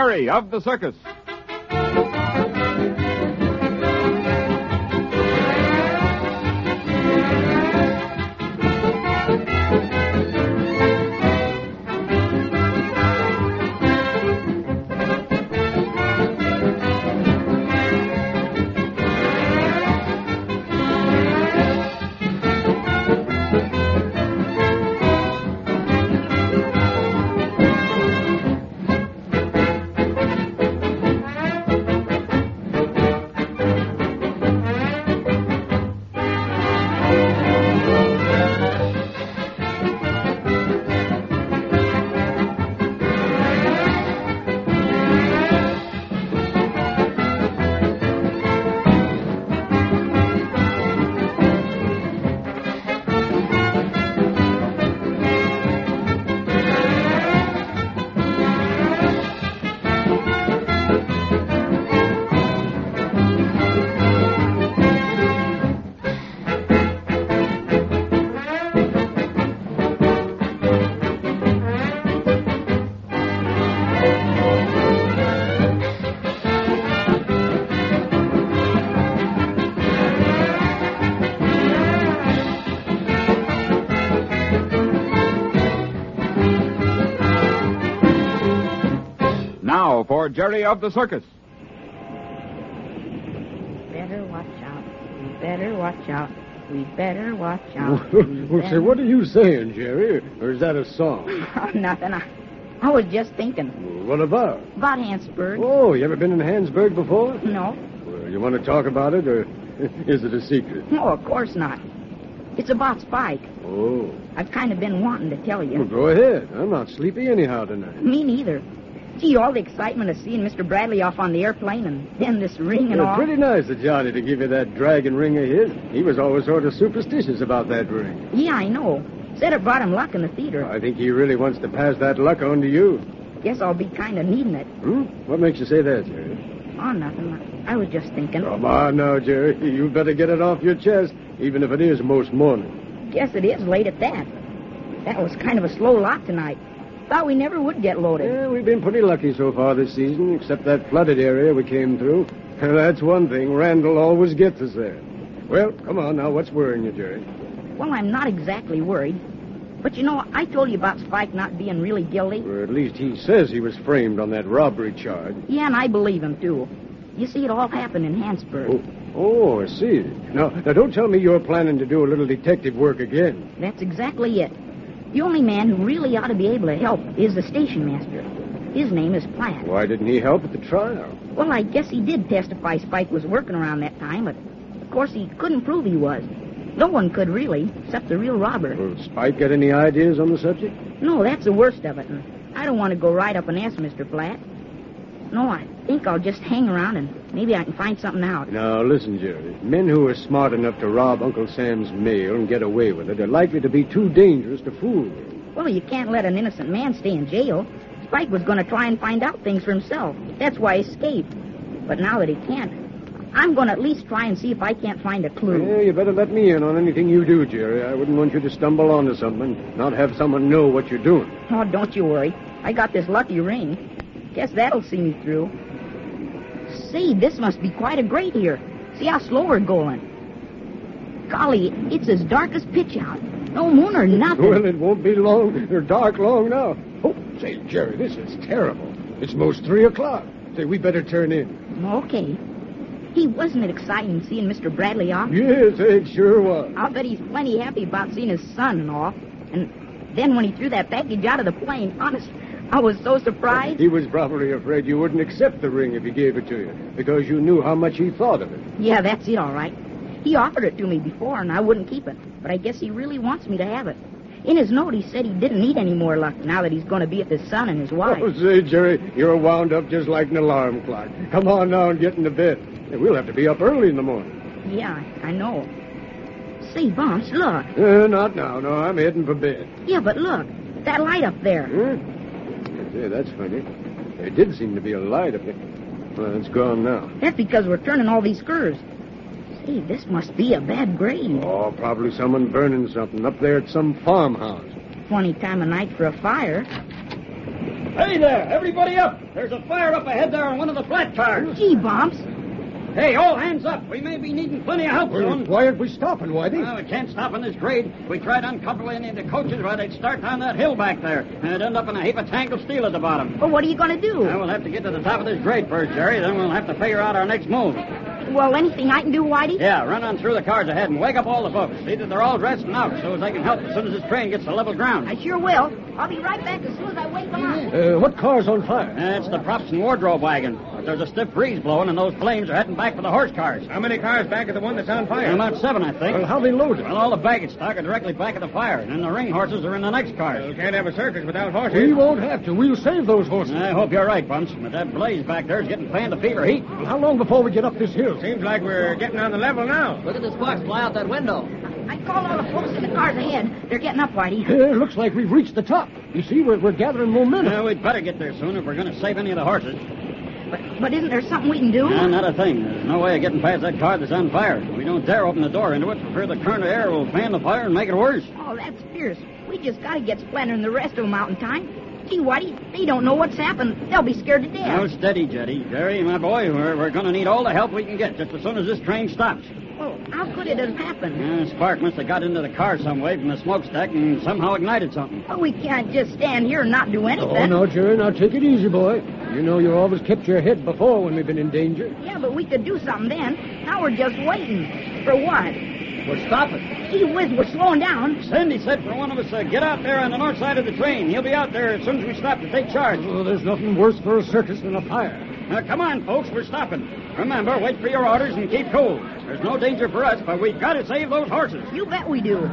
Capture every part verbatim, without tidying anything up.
Jerry of the Circus. Now for Jerry of the Circus. Better watch out. We better watch out. We better watch out. Well, say, what are you saying, Jerry? Or is that a song? Oh, nothing. I, I was just thinking. Well, what about? About Hansburg. Oh, you ever been in Hansburg before? No. Well, you want to talk about it, or is it a secret? No, of course not. It's about Spike. Oh. I've kind of been wanting to tell you. Well, go ahead. I'm not sleepy anyhow tonight. Me neither. Gee, all the excitement of seeing Mister Bradley off on the airplane and then this ring and Well, all. pretty nice of Johnny to give you that dragon ring of his. He was always sort of superstitious about that ring. Yeah, I know. Said it brought him luck in the theater. I think he really wants to pass that luck on to you. Guess I'll be kind of needing it. Hmm? What makes you say that, Jerry? Oh, nothing. I was just thinking. Come on now, Jerry. You better get it off your chest, even if it is most morning. Guess it is late at that. That was kind of a slow lot tonight. Thought we never would get loaded. Yeah, we've been pretty lucky so far this season, except that flooded area we came through. And that's one thing Randall always gets us there. Well, come on now. What's worrying you, Jerry? Well, I'm not exactly worried. But, you know, I told you about Spike not being really guilty. Or at least he says he was framed on that robbery charge. Yeah, and I believe him, too. You see, it all happened in Hansburg. Oh, oh I see. Now, now, don't tell me you're planning to do a little detective work again. That's exactly it. The only man who really ought to be able to help is the station master. His name is Platt. Why didn't he help at the trial? Well, I guess he did testify Spike was working around that time, but of course he couldn't prove he was. No one could really, except the real robber. Well, Spike got any ideas on the subject? No, that's the worst of it. And I don't want to go right up and ask Mister Platt. No, I think I'll just hang around and maybe I can find something out. Now, listen, Jerry. Men who are smart enough to rob Uncle Sam's mail and get away with it are likely to be too dangerous to fool with. Well, you can't let an innocent man stay in jail. Spike was going to try and find out things for himself. That's why he escaped. But now that he can't, I'm going to at least try and see if I can't find a clue. Yeah, you better let me in on anything you do, Jerry. I wouldn't want you to stumble onto something, not have someone know what you're doing. Oh, don't you worry. I got this lucky ring. Guess that'll see me through. Say, this must be quite a grate here. See how slow we're going. Golly, it's as dark as pitch out. No moon or nothing. Well, it won't be long or dark long now. Oh, say, Jerry, this is terrible. It's most three o'clock. Say, we better turn in. Okay. He wasn't it exciting seeing Mister Bradley off? Yes, it sure was. I'll bet he's plenty happy about seeing his son and all. And then when he threw that package out of the plane, honest, I was so surprised. He was probably afraid you wouldn't accept the ring if he gave it to you, because you knew how much he thought of it. Yeah, that's it, all right. He offered it to me before, and I wouldn't keep it. But I guess he really wants me to have it. In his note, he said he didn't need any more luck now that he's going to be with his son and his wife. Oh, say, Jerry, you're wound up just like an alarm clock. Come on now and get into bed. We'll have to be up early in the morning. Yeah, I know. Say, Bumps, look. Uh, not now. No, I'm heading for bed. Yeah, but look. That light up there. Huh? Yeah, that's funny. There did seem to be a light up there. Well, it's gone now. That's because we're turning all these curves. Say, this must be a bad grade. Oh, probably someone burning something up there at some farmhouse. Funny time of night for a fire. Hey there, everybody up. There's a fire up ahead there on one of the flat cars. Gee, Bumps. Hey, all hands up. We may be needing plenty of help soon. Why aren't we stopping, Whitey? Well, we can't stop on this grade. If we tried uncoupling any of the coaches, well, they'd start down that hill back there. And it'd end up in a heap of tangled steel at the bottom. Well, what are you going to do? Well, we'll have to get to the top of this grade first, Jerry. Then we'll have to figure out our next move. Well, anything I can do, Whitey? Yeah, run on through the cars ahead and wake up all the folks. See that they're all dressed and out so they can help as soon as this train gets to level ground. I sure will. I'll be right back as soon as I wake them up. Uh, what car's on fire? Uh, it's the props and wardrobe wagon. But there's a stiff breeze blowing, and those flames are heading back for the horse cars. How many cars back of the one that's on fire? About seven, I think. Well, how they loaded? Well, all the baggage stock are directly back of the fire, and then the ring horses are in the next cars. You can't have a circus without horses. We won't have to. We'll save those horses. I hope you're right, Bumps. But that blaze back there is getting fanned to fever heat. Well, how long before we get up this hill? Seems like we're getting on the level now. Look at the sparks fly out that window. I called all the folks in the cars ahead. They're getting up, Whitey. Uh, looks like we've reached the top. You see, we're, we're gathering momentum. Well, we'd better get there soon if we're going to save any of the horses. But, but isn't there something we can do? No, not a thing. There's no way of getting past that car that's on fire. We don't dare open the door into it for fear the current of air will fan the fire and make it worse. Oh, that's fierce. We just got to get Splendor and the rest of them out in time. Gee, Whitey, they don't know what's happened. They'll be scared to death. Now, steady, Jetty. Jerry, my boy, we're, we're going to need all the help we can get just as soon as this train stops. Well, how could it have happened? Uh, spark must have got into the car some way from the smokestack and somehow ignited something. Well, we can't just stand here and not do anything. Oh, no, Jerry, now take it easy, boy. You know you always kept your head before when we've been in danger. Yeah, but we could do something then. Now we're just waiting. For what? We're stopping. Gee whiz, we're slowing down. Sandy said for one of us, uh, get out there on the north side of the train. He'll be out there as soon as we stop to take charge. Oh, there's nothing worse for a circus than a fire. Now, come on, folks, we're stopping. Remember, wait for your orders and keep cool. There's no danger for us, but we've got to save those horses. You bet we do.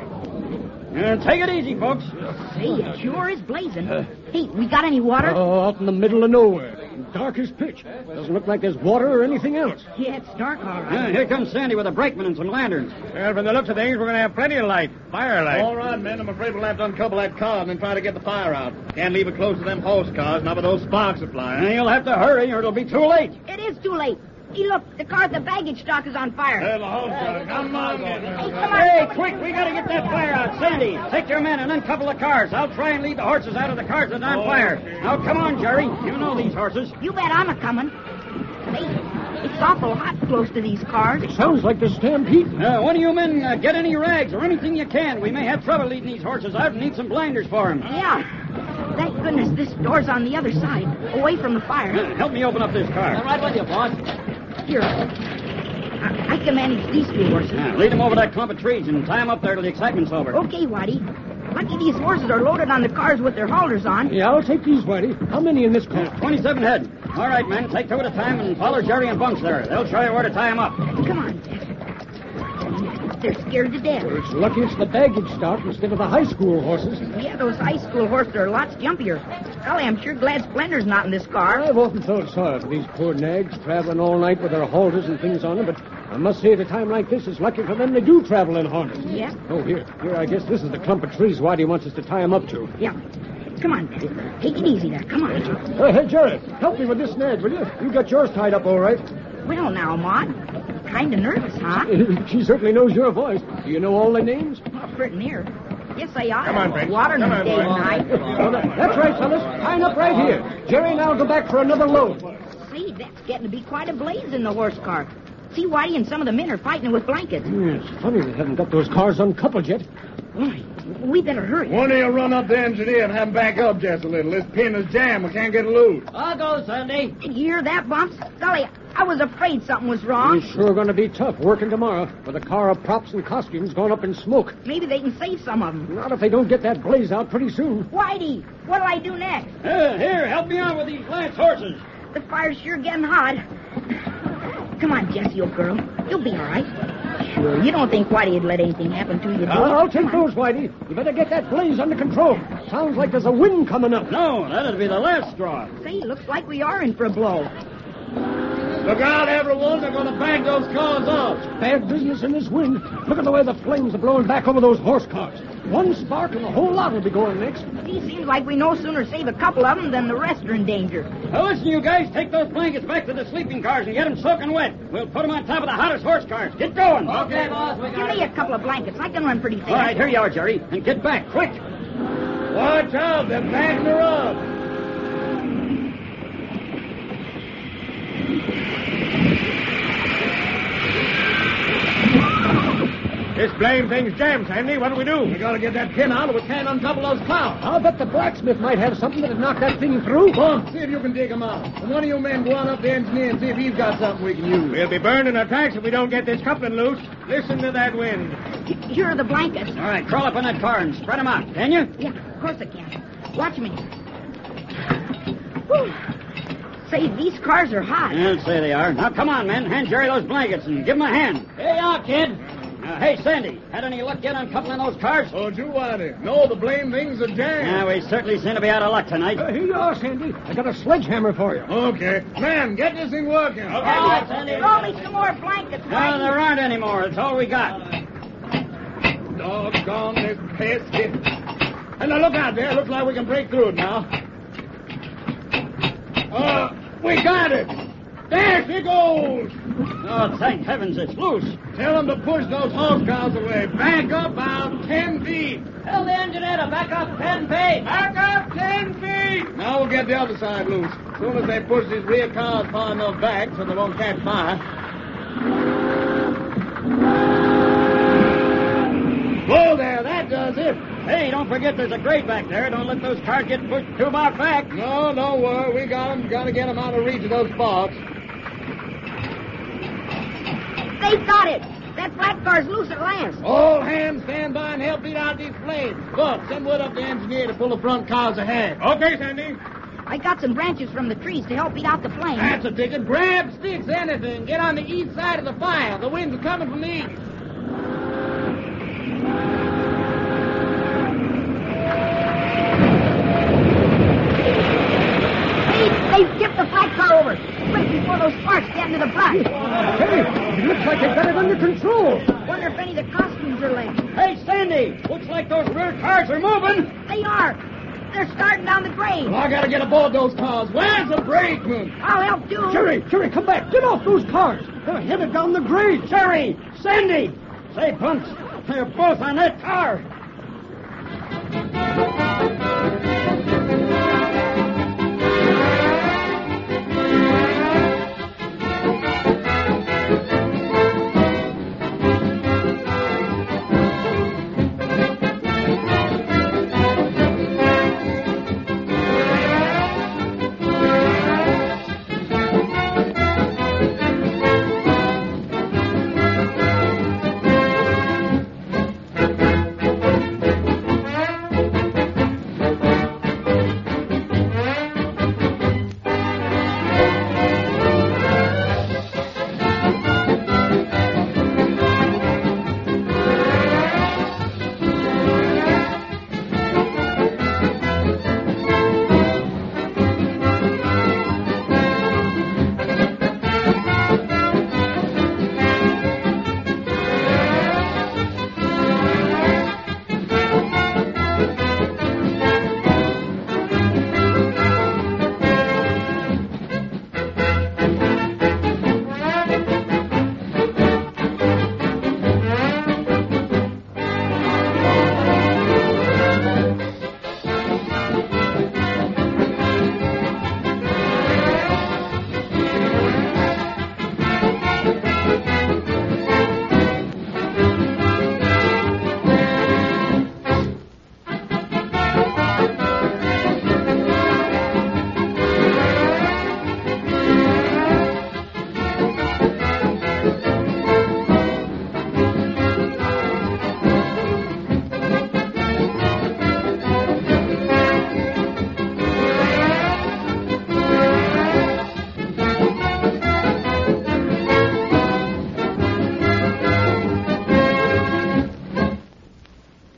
And take it easy, folks. Say, it sure is blazing. Hey, we got any water? Oh, out in the middle of nowhere. Dark as pitch. Doesn't look like there's water or anything else. Yeah, it's dark, all Uh, right. here comes Sandy with a brakeman and some lanterns. Well, from the looks of things, we're going to have plenty of light. Firelight. All right, men. I'm afraid we'll have to uncouple that car and then try to get the fire out. Can't leave it close to them horse cars, not with those sparks are flying. And you'll have to hurry or it'll be too late. It is too late. Hey, look, the car at the baggage stock is on fire. Hey, the horse car. Come on, Hey, men. come on. Hey, come on. quick, we got to get that fire out. Sandy, take your men and uncouple the cars. I'll try and lead the horses out of the cars that are on fire. Now, come on, Jerry. You know these horses. You bet I'm a-coming. Hey, it's awful hot close to these cars. Sounds like the stampede. Uh, one of you men, uh, get any rags or anything you can. We may have trouble leading these horses out and need some blinders for them. Yeah. Thank goodness this door's on the other side, away from the fire. Uh, help me open up this car. I'm right with you, boss. Here. I, I can manage these two horses. Yeah, lead them over that clump of trees and tie them up there till the excitement's over. Okay, Whitey. Lucky these horses are loaded on the cars with their halters on. Yeah, I'll take these, Whitey. How many in this car? Uh, twenty-seven head. All right, men, take two at a time and follow Jerry and Bunks there. They'll show you where to tie them up. Come on. They're scared to death. Well, it's lucky it's the baggage stock instead of the high school horses. Yeah, those high school horses are lots jumpier. Golly, I'm sure glad Splendor's not in this car. I've often felt sorry for these poor nags traveling all night with their halters and things on them, but I must say at a time like this, it's lucky for them they do travel in harness. Yeah? Oh, here. Here, I guess this is the clump of trees Whitey wants us to tie them up to. Yeah. Come on. Take it easy there. Come on. Uh, hey, Jerry, help me with this nag, will you? You got yours tied up all right. Well, now, Maud. Kind of nervous, huh? She certainly knows your voice. Do you know all the names? Well, pretty near. Yes, they are. Come on, Briggs. Water Come them on, day boy. and night. Oh, that- that's right, fellas. Tie 'em up right here. Jerry and I'll go back for another load. See, that's getting to be quite a blaze in the horse car. See, Whitey and some of the men are fighting with blankets. Yeah, it's funny they haven't got those cars uncoupled yet. Boy, we better hurry. One of you run up the engineer and have him back up just a little. This pin is jammed. We can't get it loose. I'll go, Sandy. Did you hear that, Bumps? Golly, I was afraid something was wrong. It's sure going to be tough working tomorrow with a car of props and costumes going up in smoke. Maybe they can save some of them. Not if they don't get that blaze out pretty soon. Whitey, what'll I do next? Uh, here, help me out with these last horses. The fire's sure getting hot. Come on, Jessie, old girl. You'll be all right. Sure, you don't think Whitey'd let anything happen to you, do you? I'll, I'll take Come on. those, Whitey. You better get that blaze under control. Sounds like there's a wind coming up. No, that'd be the last straw. Say, looks like we are in for a blow. Look out, everyone. They're going to bang those cars off. Bad business in this wind. Look at the way the flames are blowing back over those horse cars. One spark and the whole lot will be going next. See, seems like we no sooner save a couple of them than the rest are in danger. Now, listen, you guys, take those blankets back to the sleeping cars and get them soaking wet. We'll put them on top of the hottest horse cars. Get going. Okay, boss, we Give got me it. a couple of blankets. I can run pretty fast. All right, here you are, Jerry. And get back, quick. Watch out. They're backing her up. This blame thing's jammed, Sandy. What'll we do? We gotta get that pin out or we can't uncouple those cars. I'll bet the blacksmith might have something that'd knock that thing through. Come on, see if you can dig them out. And one of you men go on up to the engineer and see if he's got something we can use. We'll be burned in our tracks if we don't get this coupling loose. Listen to that wind. Here are the blankets. All right, crawl up in that car and spread them out, can you? Yeah, of course I can. Watch me. Whew. Say, these cars are hot. I'll say they are. Now, come on, men. Hand Jerry those blankets and give him a hand. Here you are, kid. Uh, hey, Sandy, had any luck yet uncoupling those cars? Oh, you want it? No, the blame things are jammed. Yeah, we certainly seem to be out of luck tonight. Uh, here you are, Sandy. I got a sledgehammer for you. Okay. Man, get this thing working. All right, Sandy. Throw me some more blankets, No, Whitey. there aren't any more. It's all we got. Doggone this pesky. And now look out there. Looks like we can break through it now. Uh, we got it. There she goes. Oh, thank heavens it's loose. Tell them to push those horse cars away. Back up about ten feet. Tell the engineer to back up ten feet. Back up ten feet. Now we'll get the other side loose. As soon as they push these rear cars far enough back so they won't catch fire. Whoa there, that does it. Hey, don't forget there's a grate back there. Don't let those cars get pushed too far back. No, don't worry. We got them. Got to get them out of reach of those sparks. They've got it. That flat car's loose at last. All hands stand by and help beat out these flames. Buck, send word up to the engineer to pull the front cars ahead. Okay, Sandy. I got some branches from the trees to help beat out the flames. That's a ticket. Grab sticks, anything. Get on the east side of the fire. The wind's coming from the east. They've tipped the flat car over. Quick, before those sparks get into the brush. Hey, it looks like they've got it under control. Wonder if any of the costumes are left. Hey, Sandy, looks like those rear cars are moving. They are. They're starting down the grade. Well, I got to get aboard those cars. Where's the brakeman? I'll help you. Jerry, Jerry, come back. Get off those cars. They're headed down the grade. Jerry, Sandy. Say, punks, they're both on that car.